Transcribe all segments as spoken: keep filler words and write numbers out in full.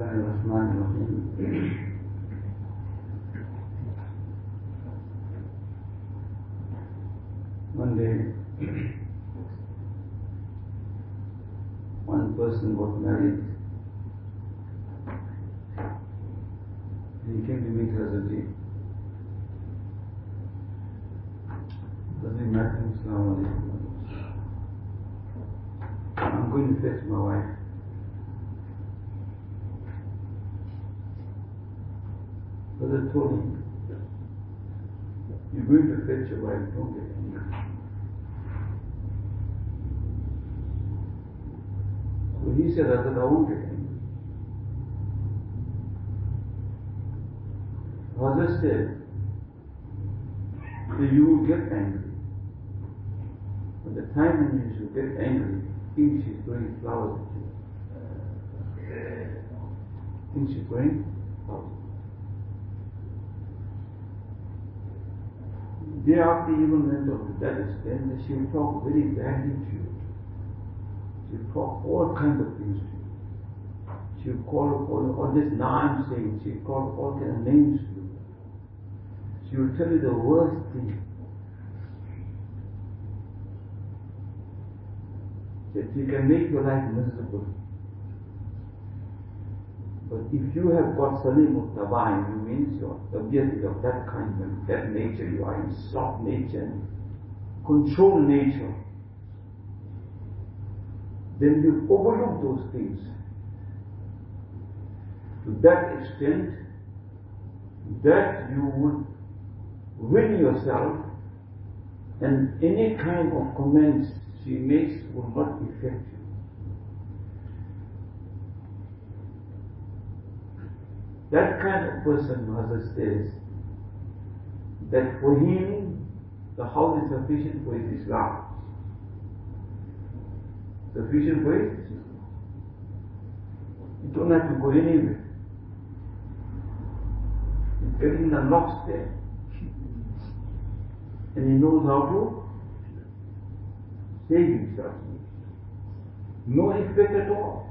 Bismillahirrahmanirrahim. One day, one person got married. He came to meet Hazrat. Hazrat met him, Assalamu alaikum. I'm going to fetch my wife. Hazrat told him, you're going to fetch your wife, don't get angry. So he said, Hazrat, I won't get angry. Hazrat said, that you will get angry. But the time when you should get angry, think she's throwing flowers at you. Think she's throwing flowers. Thereafter, even went on to that extent that she will talk very badly to you. She will talk all kinds of things to you. She will call all, all this now I'm saying, she will call all kinds of names to you. She will tell you the worst thing. That you can make your life miserable. But if you have got Salim al-Tabain, you means your ability of that kind of that nature, you are in soft nature, controlled nature, then you overlook those things. To that extent, that you would win yourself, and any kind of comments she makes will not affect you. That kind of person, Hazrat says, that for him, the house is sufficient for his Islam. Sufficient for his Islam. You don't have to go anywhere. He's getting the knocks there. And he knows how to save himself. No effect at all.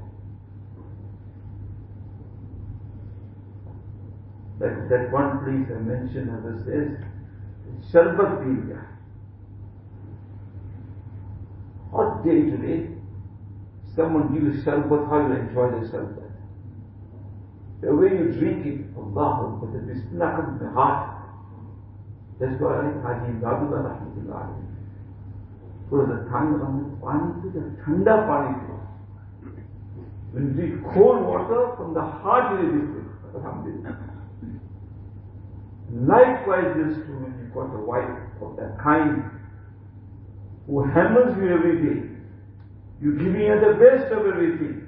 That, that one place I mentioned, as it says, Sharbat Bilya. Hot day today, someone gives Sharbat, how you enjoy the Sharbat. The way you drink it, Allah, but the Bismillah comes in the heart. That's why Haji Abdullah Rahmatullah put the tongue on the pani to the thanda pani to. When you drink cold water, from the heart you will Alhamdulillah. Likewise, this too, when you got a wife of that kind who hammers you every day, you're giving her the best of everything.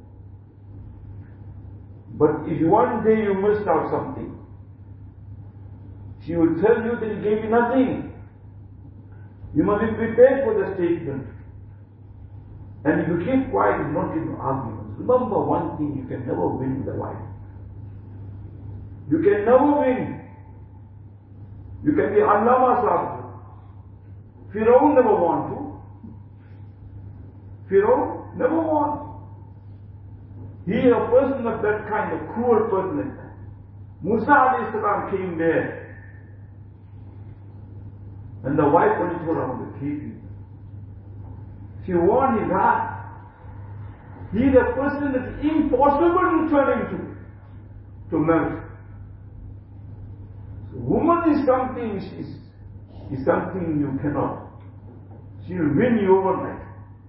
But if one day you missed out something, she will tell you that he gave you nothing. You must be prepared for the statement. And if you keep quiet and not in arguments, remember one thing, you can never win with a wife. You can never win. You can be Allama Sahib. Firaun never want to. Firaun never want. He is a person of that kind of cruel person. Musa alayhi salam came there. And the wife only told him to keep him. She warned his heart. He is a person that's impossible to turn into, to marry. Woman is something, is, is something you cannot. She'll win you overnight.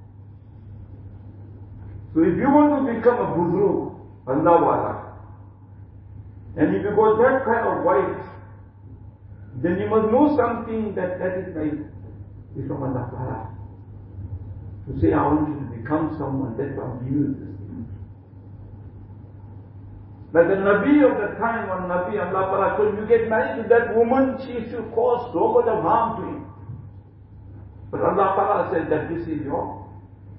So if you want to become a buzurg, Allah Wala, and if you got that kind of wife, then you must know something that that is like, is from Allah Wala. To say, I want you to become someone, that's what I'm giving this. Like the Nabi of the time, when Nabi Allah Ta'ala told, you get married to that woman, she should cause so much of harm to him. But Allah Ta'ala said that this is your.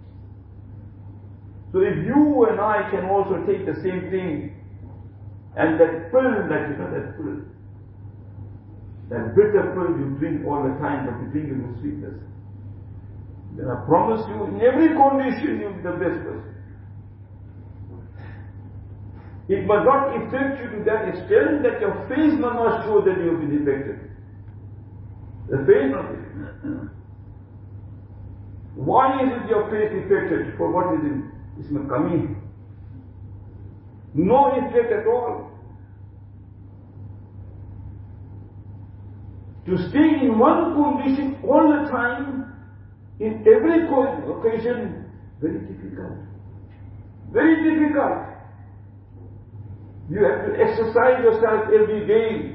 So if you and I can also take the same thing, and that pill, that you know, that pill, that bitter pill you drink all the time, but you drink it with sweetness, then I promise you, in every condition, you'll be the best person. It must not affect you to that extent that your face must not show that you have been affected. The face must be affected. Why is it your face affected? For what is it? It's not coming. No effect at all. To stay in one condition all the time, in every occasion, very difficult. Very difficult. You have to exercise yourself every day,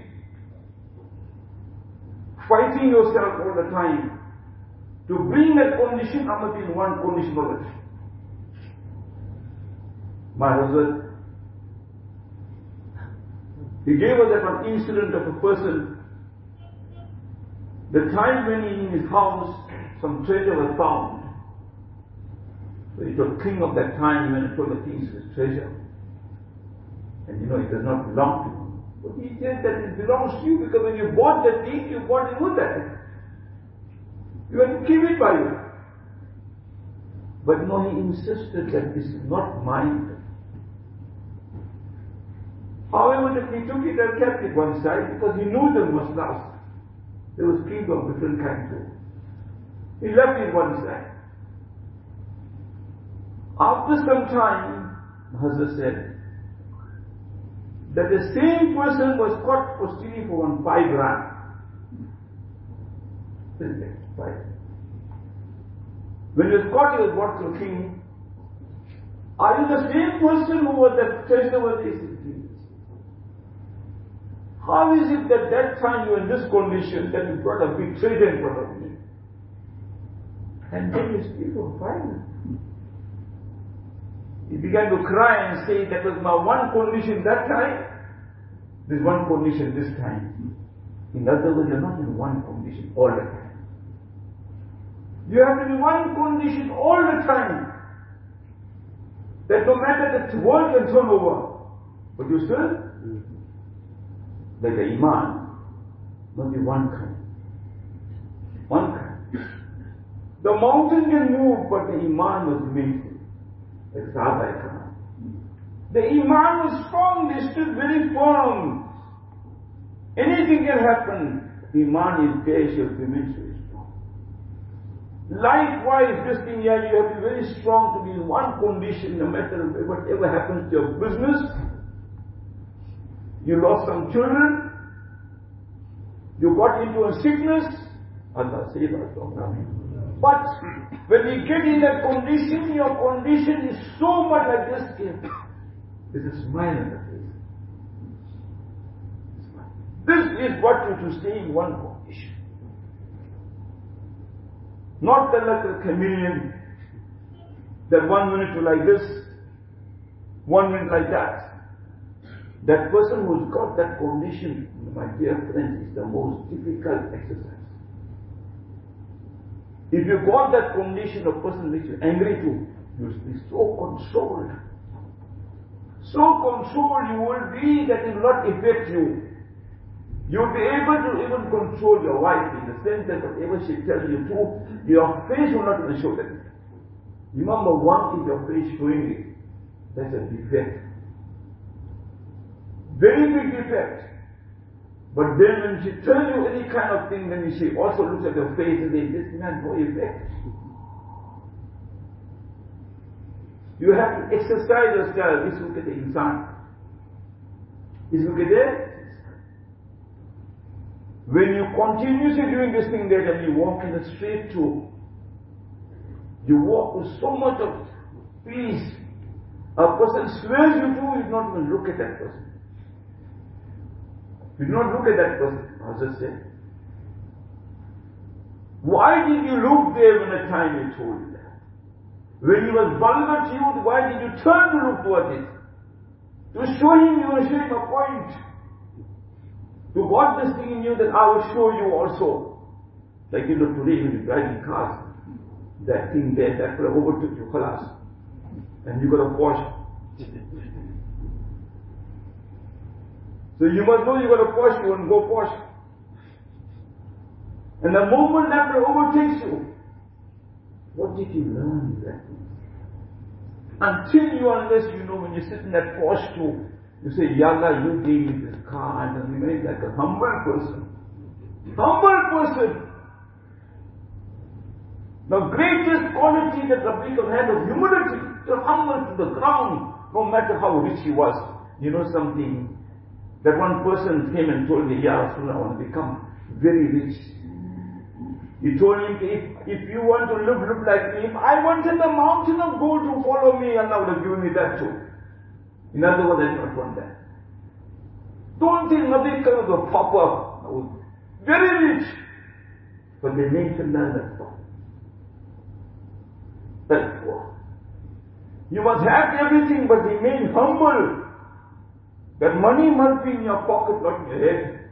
fighting yourself all the time, to bring that condition, I must be in one condition all the time. My husband, he gave us that one incident of a person. The time when in his house some treasure was found. So it was king of that time when he told the king his treasure. And you know it does not belong to him. But he said that it belongs to you because when you bought that thing, you bought it with that. You have to keep it by you. But no, he insisted that this is not mine. However, he took it and kept it one side because he knew them must last. There was king of different kinds too. He left it one side. After some time, Hazrat said that the same person was caught for stealing for one five rand. Five. When he was caught, he was brought to the king. Are you the same person who was that treasure was this? How is it that that time you were in this condition that you brought a big treasure in front of me? And then you steal for five. He began to cry and say, that was my one condition that time, there's one condition this time. In other words, you're not in one condition all the time. You have to be one condition all the time. That no matter the world can turn over, but you still, like the Iman, must be one kind. One kind. The mountain can move, but the Iman must remain. Like Sahaba Ikram. The Iman is strong, they stood very firm. Anything can happen. Iman is there, she will remain very strong. Likewise, this thing here, you have to be very strong to be in one condition, no matter whatever happens to your business. You lost some children. You got into a sickness. Allah save us from that. But when you get in that condition, your condition is so much like this. There's a smile on the face. This is what you to stay in one condition. Not that like a chameleon, that one minute you like this, one minute like that. That person who's got that condition, my dear friend, is the most difficult exercise. If you got that condition, a person makes you angry too, you will be so controlled. So controlled you will be that it will not affect you. You will be able to even control your wife in the sense that whatever she tells you to, your face will not even show that. Number one is your face showing it. That's a defect. Very big defect. But then when she tells you any kind of thing, then she also looks at your face and says, this man no effect. You have to exercise yourself. This look at the insan. This look at it. When you continuously doing this thing there, then you walk in the straight too. You walk with so much of peace. A person swears you do, you not even look at that person. You do not look at that person, Hazrat said. Why did you look there when the time he told you that? When he was vulgar to you, why did you turn to look towards it? To show him you were showing a point. To got this thing in you that I will show you also. Like you know today when you're driving cars, that thing there, that could have overtook you, khalas. And you got to wash. So you must know you got to wash you and go wash. And the moment that overtakes you, what did you learn in that? Until you, unless you know when you sit in that posture, You say, Ya Allah, you gave me this car, and I remain like a humble person. Humble person. The greatest quality that Rabbi had was humility. To humble to the ground, no matter how rich he was. You know something? That one person came and told me, Ya Rasulullah, I want to become very rich. He told him, if, if you want to look, look like me, if I wanted the mountain of gold to follow me, Allah would have given me that too. In other words, I do not want that. Don't think Nabi Karim was a pauper. Very rich. But they mentioned that poor. That's poor. You must have everything, but remain humble. That money must be in your pocket, not in your head.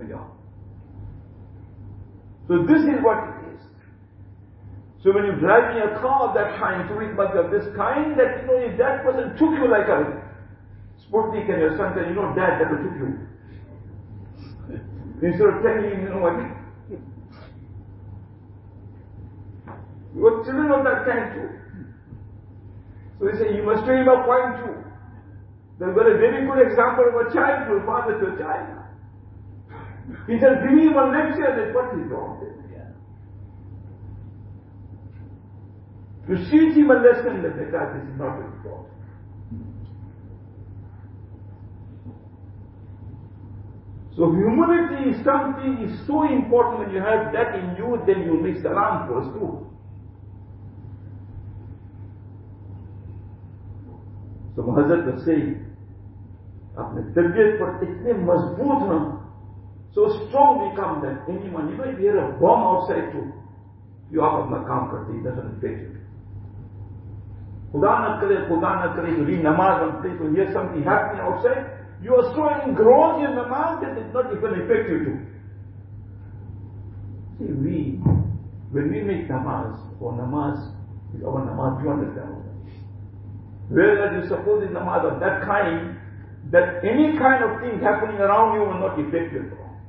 So this is what it is. So when you're driving a car of that kind, so it must be of this kind, that you know, if that person took you like a Sputnik and your son said, you know, Dad, that will took you. Instead of telling him, you know what? Your children of that kind too. So he said, you must train him up point too. They've got a very good example of a child to a father to a child. He said, give me one lecture that what is wrong with me. To teach him a lesson that that is not important. So humility is something is so important. When you have that in you, then you make salam for us too. So Hazrat was saying, अपने तबियत पर इतने मजबूत हैं, so strong become that anyone, you know, if you hear a bomb outside too, you आप अपना काम करते, it doesn't affect you. खुदा न करे, खुदा न करे, you read namaz and pray, to hear something happening outside, you are so engrossed in namaz that it not even affect you too. See, we, when we make namaz, or namaz is our namaz, you understand? Whereas you suppose in namaz of that kind, that any kind of thing happening around you will not affect you at all.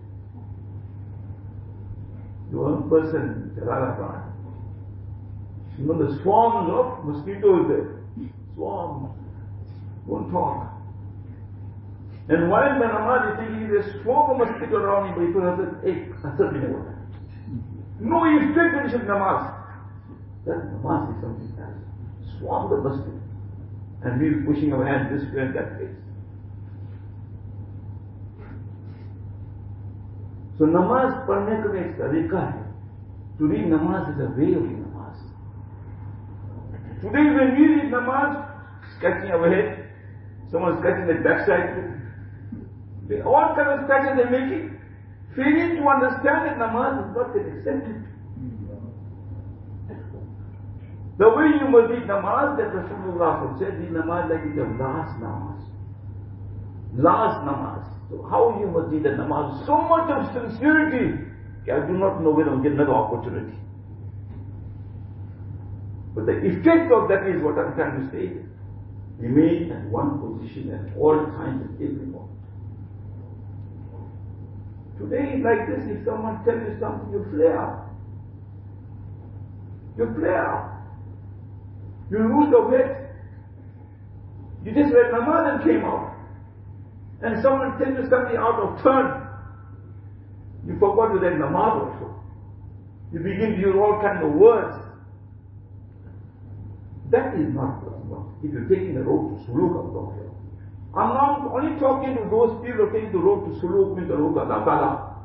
The one person, Jalalaban, you know the swarms of mosquitoes there. Swarms. Won't talk. And while the namaz is thinking there's a swarm of mosquitoes around him, but he says, hey, asar bhi nahi hota. No effect when you should namaz. That namaz is something else. Swarm of mosquitoes. And we're pushing our hand this way and that way. So namaz padne ka ek tarika hai. To read namaz is a way of namaz. Today when we read namaz, scratching our head, someone scratching the backside, all kind of scratches they make it, failing to understand that namaz is not yet accepted. The way you must read namaz, that Rasulullah said, read namaz like it's your last namaz. Last namaz. So how you must read the namaz? So much of sincerity. I do not know whether I'll get another opportunity. But the effect of that is what I'm trying to say. Remain at one position at all times and every moment. Today, like this, if someone tells you something, you flare up. You flare up. You lose your weight. You just read namaz and came out. And someone tells you something out of turn. You forgot to read namaz also. You begin to use all kinds of words. That is not possible. If you're taking the road to suluk of God. I'm not only talking to those people who take the road to suluk, means the road to Allah Ta'ala.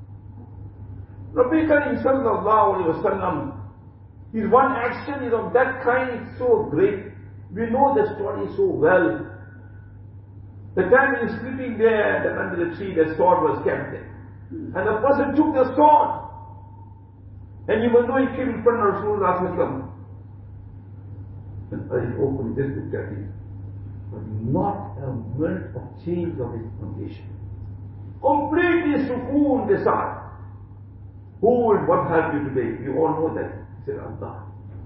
Rabbi Karim sallallahu alayhi wa sallam, his one action is of that kind, it's so great. We know the story so well. The time he was sleeping there, that under the tree, the sword was kept there. And the person took the sword. And even though he came in front of Rasulullah sallallahu alayhi wa sallam, and I opened this looked at him, but not a minute of change of his condition. Completely sukoon decide. Who will what have you today? You all know that. He said, Allah.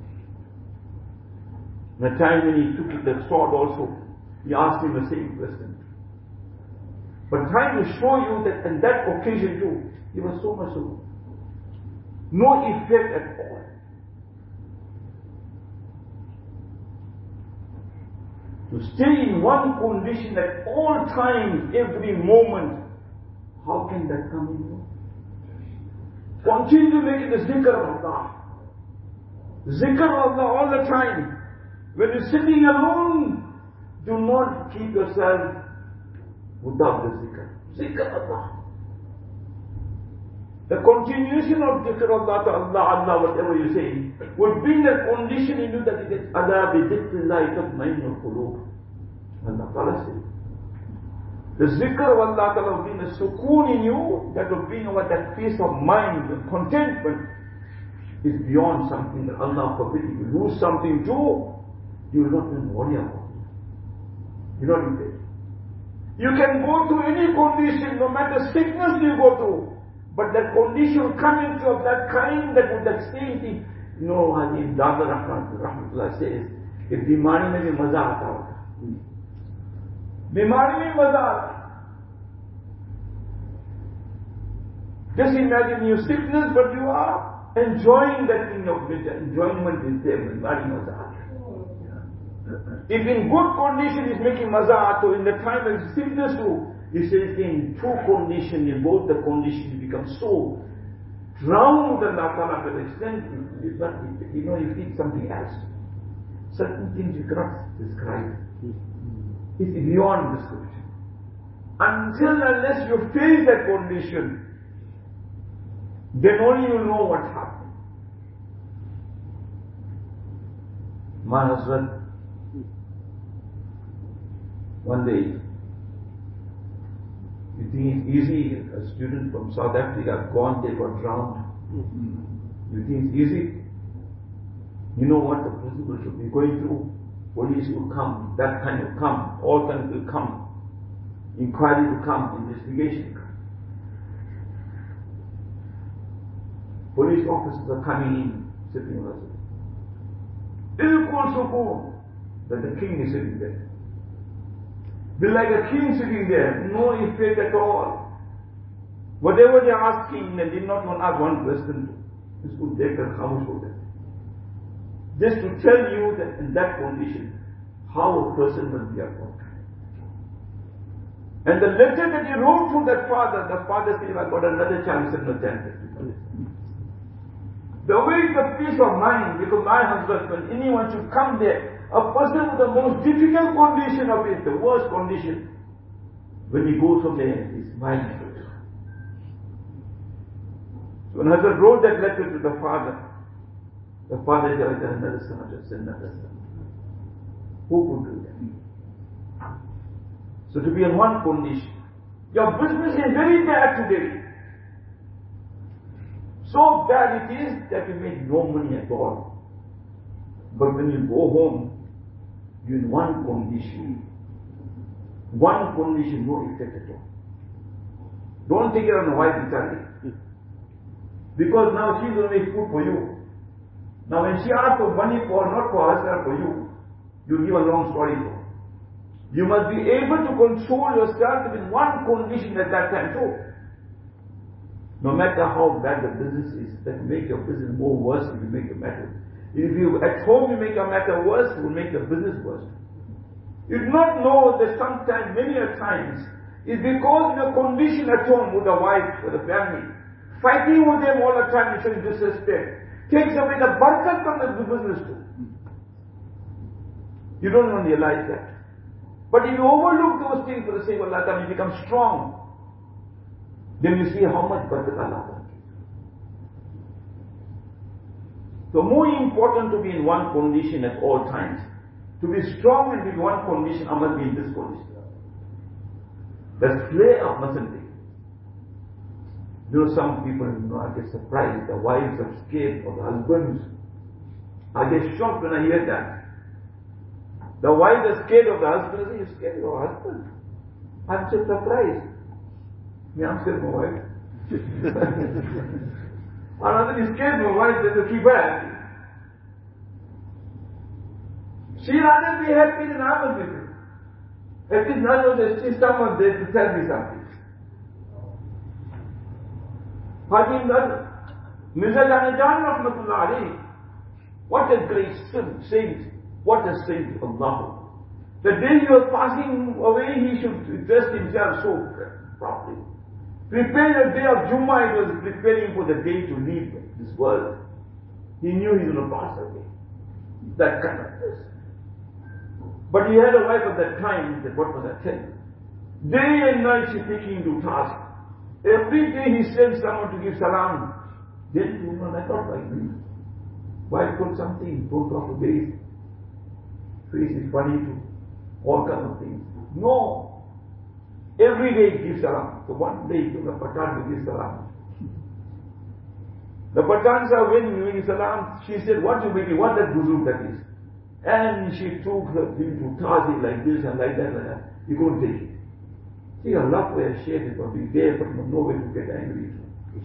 And the time when he took the sword also, he asked him the same question. But trying to show you that on that occasion too, he was so much so. No effect at all. To stay in one condition at all times, every moment, how can that come in you? Continue making the zikr of Allah. Zikr of Allah all the time. When you're sitting alone, do not keep yourself without the zikr. Zikr Allah. The continuation of zikr Allah to Allah, Allah, whatever you say, will bring that condition in you that it is Allah bi dhikrillah tatma'innul qulub. Allah Ta'ala says. The zikr of Allah Ta'ala will bring a sukoon in you that will bring about that peace of mind and contentment is beyond something that Allah forbid. If you lose something too, you will not even worry about it. You know what it is. You can go through any condition, no matter sickness you go through. But that condition will come into of that kind that would extend the, you know, Haji Dada Rahmatullah says, if bimari mein bhi maza aata hoga. Bimari mein maza aata. Just imagine your sickness, but you are enjoying that thing of which enjoyment is there, bimari maza aata. If in good condition is making maza aata, in the time of sickness too, he says in two conditions, in both the conditions, you become so drowned in Allah Ta'ala to the extent, you, you know, you feel something else. Certain things you cannot describe. It's beyond description. Until unless you face that condition, then only you know what's happening. My husband, one day, you think it's easy? A student from South Africa gone, they got drowned. Mm-hmm. You think it's easy? You know what the principal should be going through? Police will come, that kind will come, all kinds will come, inquiry will come, investigation will come. Police officers are coming in, sitting on us. Ilkul sukoon, that the king is sitting there. Be like a king sitting there, no effect at all. Whatever they are asking, they did not want to ask one question. This would take a khamush with it. Just to tell you that in that condition, how a person will be at work. And the letter that he wrote to that father, the father said, I got another chance in the chance. The way the peace of mind, because my husband, when anyone should come there, a person with the most difficult condition of it, the worst condition, when he goes from there, his mind goes. So when Hazrat wrote that letter to the father, the father said, another son, just another son. Who could do that? So to be in one condition, your business is very bad today. So bad it is that you make no money at all. But when you go home, you're in one condition. One condition, no effect at all. Don't take it on the wife entirely. Because now she's going to make food for you. Now when she asks for money for, not for herself, for you, you give a long story for her. You must be able to control yourself in one condition at that time too. No matter how bad the business is, that will make your business more worse if you make the matter. If you at home you make a matter worse, it will make the business worse. You do not know that sometimes, many a times, it's because in a condition at home with the wife, with the family, fighting with them all the time, you show disrespect, takes away the barakat from the business too. You don't even realize that. But if you overlook those things for the sake of Allah, you become strong. Then you see how much barakat Allah will give. So more important to be in one condition at all times. To be strong and be in one condition, I must be in this condition. The flare up mustn't be. You know, some people, you know, I get surprised. The wives are scared of the husbands. I get shocked when I hear that. The wives are scared of the husband. I say, you're scared of your husband? I'm so surprised. Me, I'm scared of my wife. Another is scared of my wife, then to keep her happy. She rather be happy than I will be happy. At least I know that she's someone there to tell me something. Haji Mirza Janajan Rahmatullah alayhi, what a great saint, what a saint of Allah. The day he was passing away, he should dress himself so properly. Prepare the day of Jummah, it was preparing for the day to leave this world. He knew he was going to pass away. That kind of person. But he had a wife at that time, that what was I telling you? Day and night she taking to task. Every day he sent someone to give salam. Then you know, I thought like me. Why put something, don't talk to face. Face is funny too. All kinds of things. No. Every day he gives salam. So one day he took a Pathan to give salam. The Pathan said, when you give salam, she said, what you making? What that buzuk that is? And she took him to tazi like this and like that, like that. He couldn't take it. See, Allah for a shade is going to be there, but no way to get angry.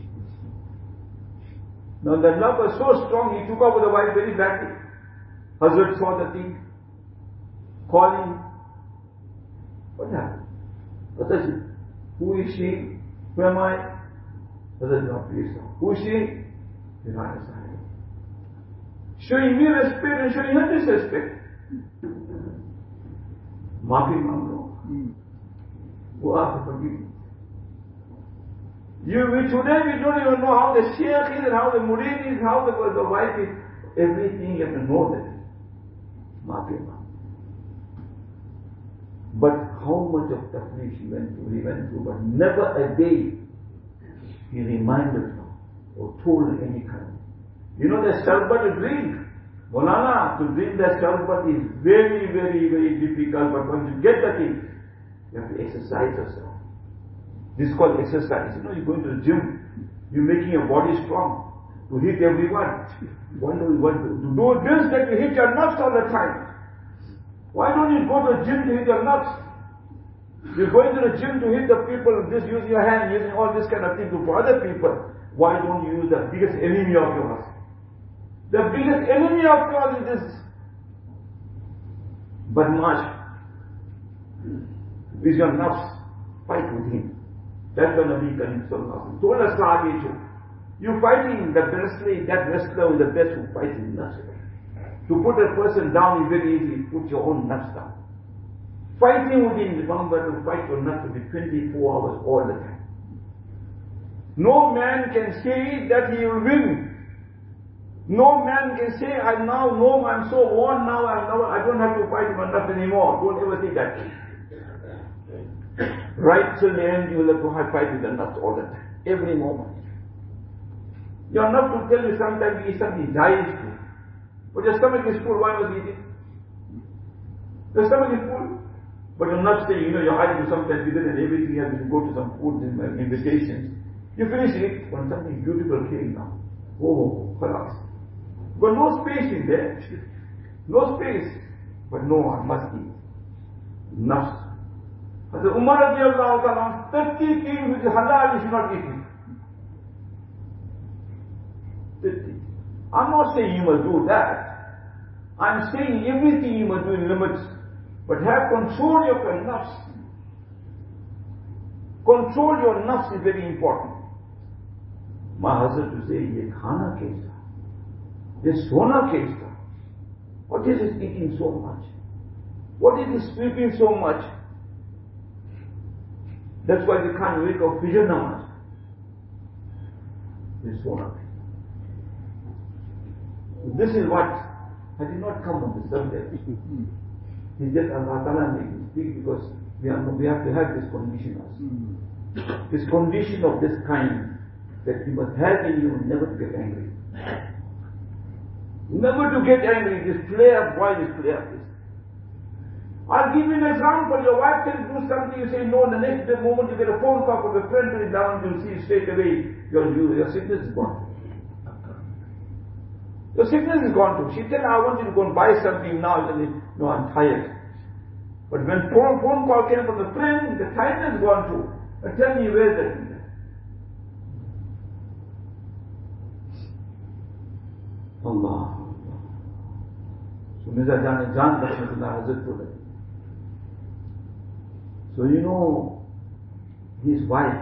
Now the love was so strong, he took over the wife very badly. Hazrat saw the thing, calling. What happened? Hazrat, who is she? Who am I? Hazrat, not please. Who is she? Divine Sahib. Showing me respect and showing her disrespect. Maafi manglo. Who are to forgive me? You, we, today we don't even know how the sheikh is and how the murid is, how the, the wife is. Everything you have to know that. Maafi manglo. But how much of tafleeq he went through, he went through, but never a day he reminded her or told her any kind. You know the sharbat to drink. Maulana, to drink the sharbat is very, very, very difficult, but once you get the thing, you have to exercise yourself. This is called exercise. You know, you're going to the gym, you're making your body strong to hit everyone. Why do you want to do this that you hit your nuts all the time? Why don't you go to the gym to hit your nuts? You're going to the gym to hit the people, just using your hand, using all this kind of thing to for other people. Why don't you use the biggest enemy of yours? The biggest enemy of yours is this badmash. Is your nafs. Fight with him. That's what Nabi Karim Sallallahu Alaihi Wasallam told us Sahabi too. You fighting the wrestler, that wrestler is the best who fights in nafs. To put a person down is very easy. Put your own nafs down. Fighting with him, remember to fight your nafs will be twenty-four hours all the time. No man can say that he will win. No man can say, I now know I'm so worn now, I now I don't have to fight my nafs anymore. Don't ever say that. Right till the end, you will have to fight with the nafs all the time. Every moment. You are not to tell you sometimes you eat something, dies too. But your stomach is full, why was eating? The stomach is full. But you're not saying, you know, you're hiding sometimes with it and everything else, you go to some food invitations. You finish it when something beautiful came now. Oh, khalas. But no space in there. No space. But no, I must eat. Nafs. As Umar radiallahu ta'ala, thirty things which is halal, you should not eat it. fifty. I'm not saying you must do that. I'm saying everything you must do in limits. But have control of your nafs. Control your nafs is very important. My husband to say, ye khana kaisa? Ye sona kaisa? What is it eating so much? What is it sleeping so much? That's why we can't wake up Fajr namaz. Ye sona kaisa. This is what I did not come on the subject. It's just Allah Ta'ala made me speak because we, are, we have to have this condition also. Mm. This condition of this kind that you must have in you never to get angry. Never to get angry. This flare, why this flare? I'll give you an example. Your wife can do something, you say no, the next moment you get a phone call from a friend to down, you'll see straight away your, your sickness is gone. Your sickness is gone too. She said, I want you to go and buy something now. She said, no, I'm tired. But when phone, phone call came from the friend, the tiredness is gone too. But tell me, where is that? Allah. So Mirza Jan Jan Rahmatullah Hazrat told her. So you know, his wife,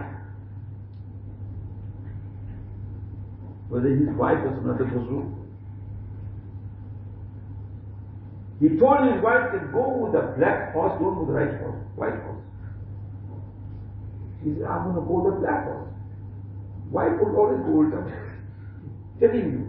whether his wife was another Buzruk, He told his wife to go with the black horse, don't with the right horse, white horse. He said, I'm going to go with the black horse. Wife would always go with them. Telling you.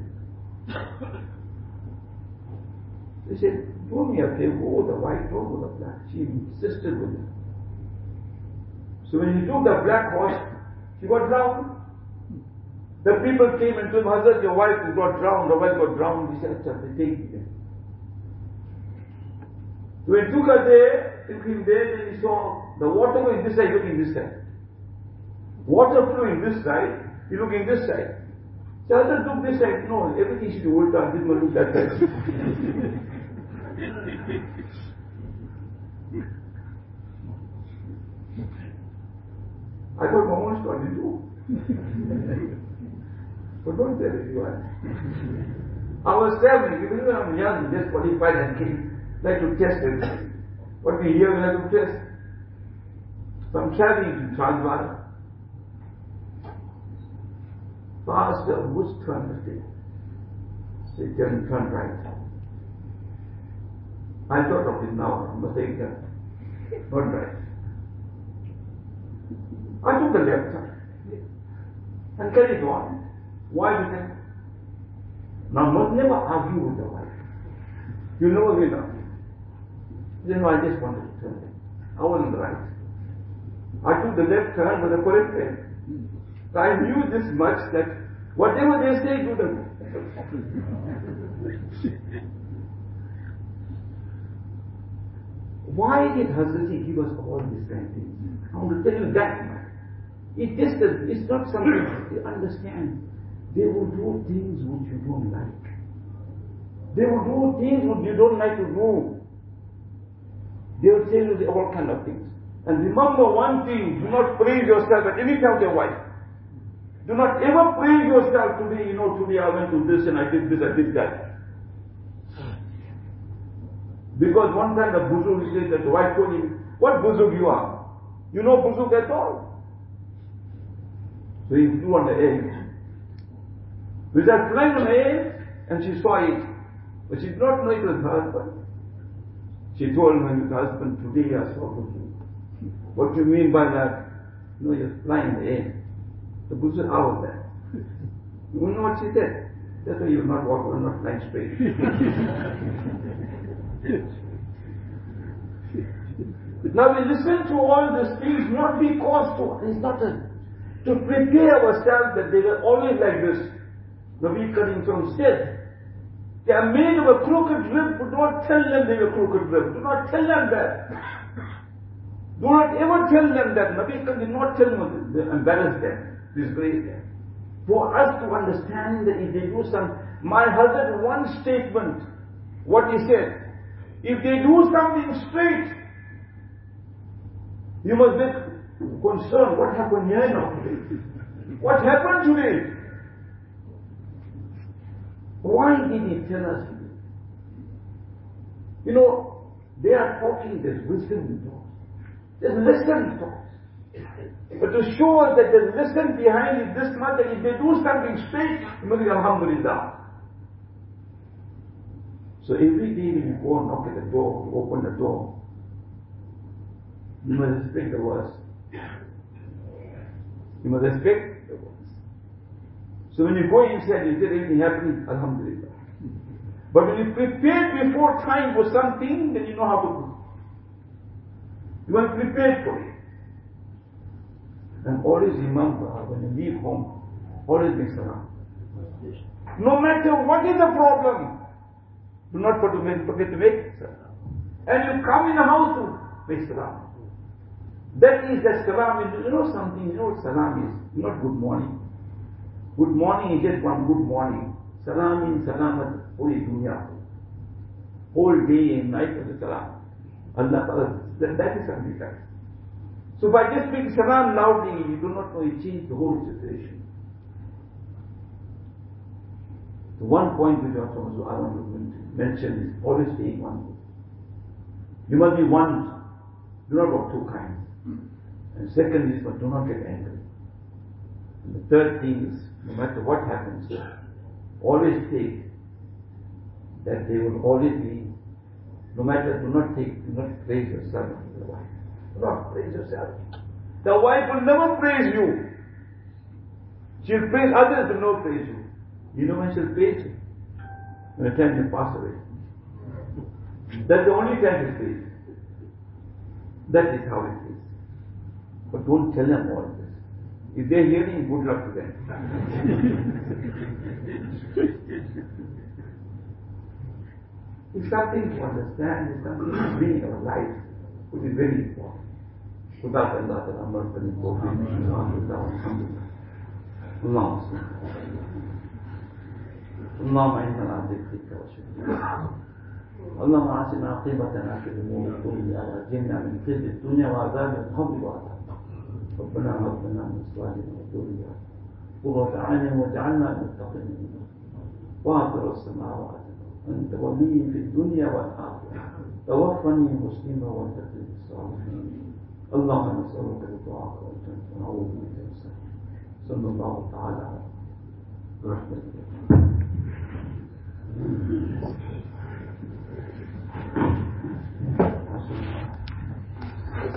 He said, do me a favor, go with the white, don't with the black. She insisted with it. So when he took the black horse, she got drowned. The people came and told him, Hazrat, your wife got drowned, the wife got drowned. He said, they take me. So when he took her there, took him there, then he saw the water going this side, looking this side. Water flowing this side, he looking this side. So Hazrat look this side. No, everything should be ulta, this one look that side. I got my own story too. But don't tell anyone. I was seven, you know, I'm young, just forty-five and came. Like to test everything. What we hear, we like to test. So I'm traveling to Chandwara. Pastor, which turn to take? Say, turn, turn right. I thought of it now, I must take that. Not right. I took the left side. And carried on. Why do that? Now, must never argue with the wife. You know we know. You know, I just wanted to turn it. I wasn't right. I took the left turn with the correct way. So I knew this much that whatever they say, do them. Why did Hazrat give us all these kind of things? I want to tell you that much. It just, it's not something you understand. They will do things which you don't like. They will do things which you don't like to do. They will tell you all kind of things. And remember one thing, do not praise yourself at any time with your wife. Do not ever praise yourself today, you know, today I went to this and I did this, I did that. Because one time the buzug said that the wife told him, what buzug you are? You know buzug at all? So he flew on the air. He was flying on the air and she saw it. But she did not know it was her husband. She told my husband, today I saw buzug. What do you mean by that? No, you're flying in the air. The buzug, how was that? You know what she said? That's why you're not walking, you're not flying straight. Now we listen to all these things not because to, it's not a, to prepare ourselves that they were always like this. Nabi Karim said, they are made of a crooked rib, do not tell them they were crooked rib. Do not tell them that. Do not ever tell them that. Nabi Karim did not tell them, embarrass them, disgrace them. For us to understand that if they do some, my husband, one statement, what he said, if they do something straight, you must be concerned. What happened here now today? What happened today? Why did he tell us? You know, they are talking, there's wisdom in talks. There's lesson in talks. But to show us that there's lesson behind it this much, that if they do something straight, you must say, Alhamdulillah. So every day when you go and knock at the door, you open the door, you must respect the words. You must respect the words. So when you go inside, you say anything happening, Alhamdulillah. But when you prepare before time for something, then you know how to do. You must prepare for it. And always remember, when you leave home, always make salam. No matter what is the problem, do not forget to make salam. And you come in the house, make salam. That is that salam. You know something, you know what salam is? Not good morning. Good morning is just one good morning. Salam means salamat whole dunya. Whole day and night of the salam. Allah, that, that is something else. So by just speaking salam loudly, you do not know it changed the whole situation. The one point which also I want to mention is always being one. You must be one. Do not of two kinds. And second is, but do not get angry. And the third thing is, no matter what happens, always take that there will always be No matter, do not take, do not praise yourself to the wife. Do not praise yourself. The wife will never praise you. She'll praise others, but no praise you. You know when she'll praise you? When the time you pass away. That's the only time she'll praise you. That is how it is. But don't tell them all this. If they're hearing, good luck to them. It's something to understand, it's something to bring in our lives, which is very important. Without Allah, the number of the Alhamdulillah. اللهم صل اللهم إنا على ذكرك وشكرك اللهم أعطنا عاقبتنا في الأمور كلها وأجرنا من خزي الدنيا وعذاب القبر وعذاب ربنا هب لنا من أزواجنا وذرياتنا قرة أعين واجعلنا للمتقين فاطر السماوات أنت ولي في الدنيا والآخرة توفني مسلما والتقي بالصالحين اللهم نسألك رضاك والجنة ونعوذ بك من السخط صلى الله تعالى على رحمته